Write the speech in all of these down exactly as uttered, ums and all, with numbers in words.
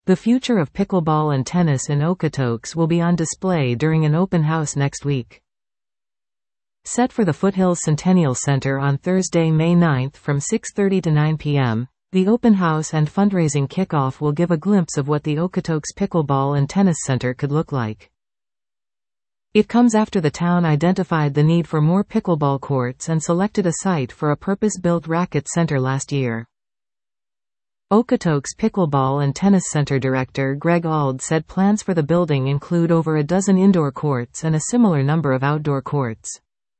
The future of pickleball and tennis in Okotoks will be on display during an open house next week. Set for the Foothills Centennial Center on Thursday, May ninth from six thirty to nine p m, the open house and fundraising kickoff will give a glimpse of what the Okotoks Pickleball and Tennis Center could look like. It comes after the town identified the need for more pickleball courts and selected a site for a purpose-built racket center last year. Okotoks Pickleball and Tennis Center Director Greg Auld said plans for the building include over a dozen indoor courts and a similar number of outdoor courts.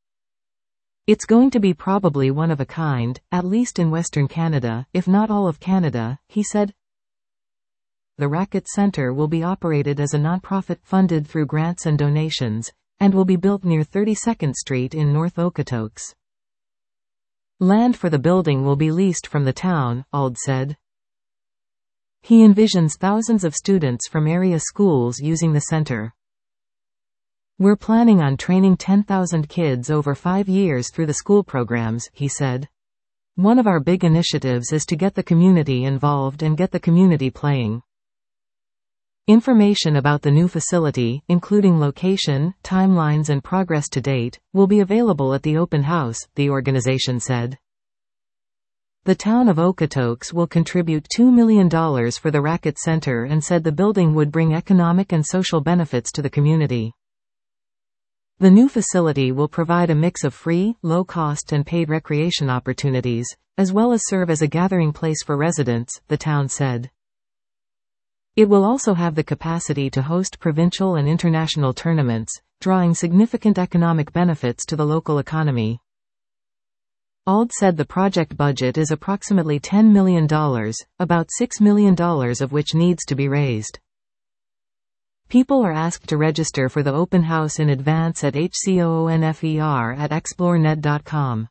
It's going to be probably one of a kind, at least in Western Canada, if not all of Canada, he said. The Racket Center will be operated as a nonprofit funded through grants and donations, and will be built near thirty-second Street in North Okotoks. Land for the building will be leased from the town, Auld said. He envisions thousands of students from area schools using the center. We're planning on training ten thousand kids over five years through the school programs, he said. One of our big initiatives is to get the community involved and get the community playing. Information about the new facility, including location, timelines and progress to date, will be available at the open house, the organization said. The town of Okotoks will contribute two million dollars for the Racket Center and said the building would bring economic and social benefits to the community. The new facility will provide a mix of free, low-cost and paid recreation opportunities, as well as serve as a gathering place for residents, the town said. It will also have the capacity to host provincial and international tournaments, drawing significant economic benefits to the local economy. Auld said the project budget is approximately ten million dollars, about six million dollars of which needs to be raised. People are asked to register for the open house in advance at H C O O N F E R at explore net dot com.